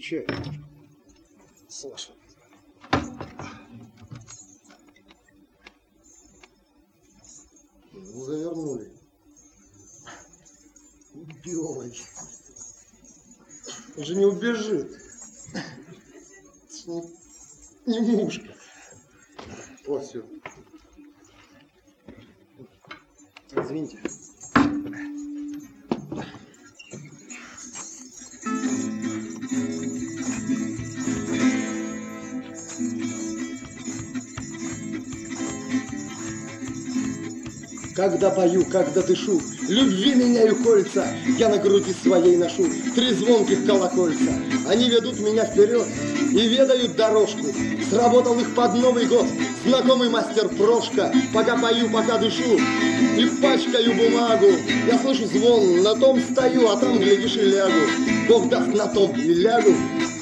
чай. Саша. Ну, завернули. Белый. Он же не убежит. Это не мушка. Вот, все. Извините. Когда пою, когда дышу, любви меняю кольца, я на груди своей ношу 3 звонких колокольца. Они ведут меня вперед и ведают дорожку. Сработал их под Новый год знакомый мастер Прошка. Пока пою, пока дышу и пачкаю бумагу, я слышу звон, на том стою, а там, глядишь, и лягу. Бог даст, на том и лягу.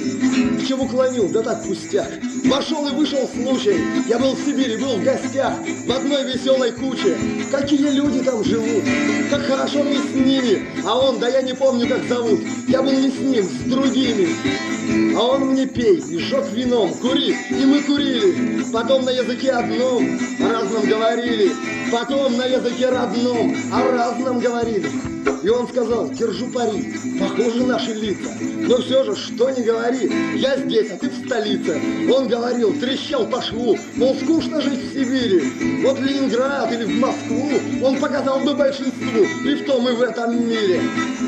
К чему клоню? Да так пустяк. Вошел и вышел случай. Я был в Сибири, был в гостях в одной веселой куче. Какие люди там живут, как хорошо мне с ними. А он, да я не помню, как зовут. Я был не с ним, с другими. А он мне пей и жег вином, кури, и мы курили. Потом на языке одном о разном говорили. Потом на языке родном о разном говорили. И он сказал: держу пари, похожи наши лица. Но все же, что не говори, я здесь, а ты в столице. Он говорил, трещал по шву, мол, скучно жить в Сибири. Вот в Ленинград или в Москву он показал бы большинству и в том, и в этом мире.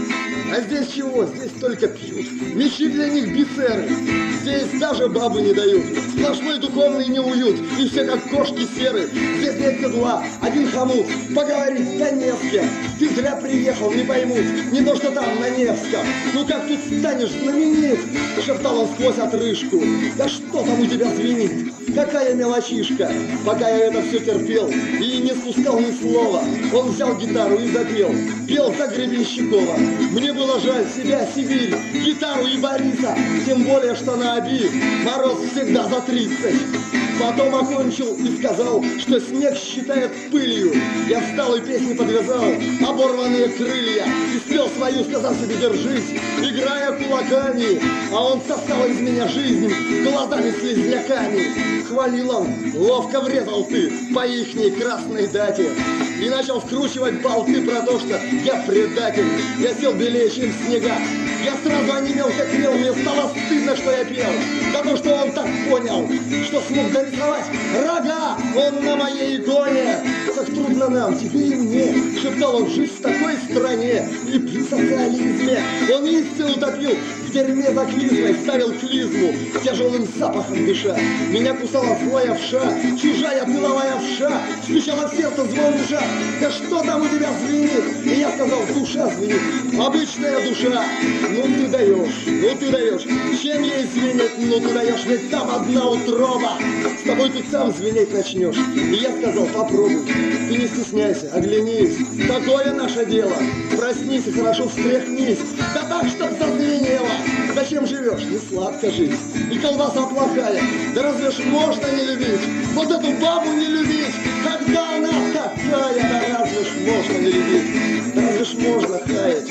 А здесь чего? Здесь только пьют. Мечи для них бисеры. Здесь даже бабы не дают. Сплошной духовный неуют. И все как кошки серы. Здесь нет седла, один хомут. Поговорить да не с кем. Ты зря приехал, не поймут. Не то, что там на Невском. Ну как тут станешь знаменит? Шептал он сквозь отрыжку. Да что там у тебя звенит? Какая мелочишка. Пока я это все терпел и не спускал ни слова, он взял гитару и запел. Пел за Гребенщикова. Мне было жаль себя, Сибирь, гитару и Бориса. Тем более, что на Оби мороз всегда за 30. Потом окончил и сказал, что снег считает пылью. Я встал и песни подвязал, оборванные крылья. И спел свою, сказав себе держись, играя кулаками. А он сосал из меня жизнь глазами слизняками. Хвалил он, ловко врезал ты по ихней красной дате. И начал вкручивать болты про то, что я предатель. Я сел белее, чем снега. Я сразу онемел, как мел. Мне стало стыдно, что я пел. За то, что он так понял, что смог дорисовать рога он на моей иконе. Как трудно нам, тебе и мне, шептал он, жить в такой стране и при социализме. Он истину топил, в дерьме за клизмой ставил клизму, тяжелым запахом дыша. Меня кусала злая вша, чужая пыловая вша, стучала в сердце звон ужа. Да что там у тебя звенит? И я сказал, душа звенит, обычная душа. Ну ты даешь, чем ей звенит? Ну ты даешь, ведь там одна утроба. С тобой ты сам звенеть начнешь. И я сказал, попробуй, ты не стесняйся, оглянись. Такое наше дело, проснись и хорошо встряхнись. Да так, чтоб зазвенело. Зачем живешь? Не сладко жить. И колбаса плохая. Да разве ж можно не любить? Вот эту бабу не любить, когда она такая. Да разве ж можно не любить? Да разве ж можно хаять?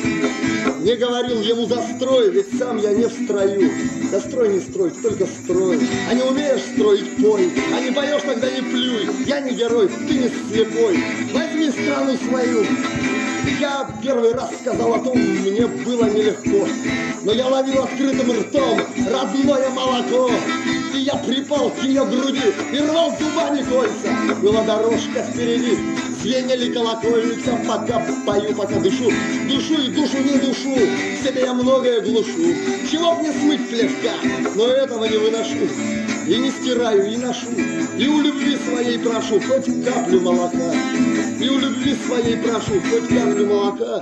Не говорил ему застрой, ведь сам я не в строю. Да строй не строй, только строй. А не умеешь строить, пой. А не поешь, тогда не плюй. Я не герой, ты не слепой. Возьми страну свою. Я первый раз сказал о том, мне было нелегко. Но я ловил открытым ртом родное молоко. И я припал к ее груди и рвал зубами кольца. Была дорожка впереди, звенели колокольница. Пока пою, пока дышу, душу и душу не душу. В себе я многое глушу. Чего б не смыть плевка, но этого не выношу. И не стираю, и ношу. И у любви своей прошу хоть каплю молока. И у любви своей прошу хоть каплю молока.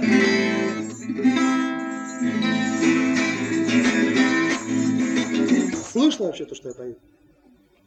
Слышно вообще то, что я пою?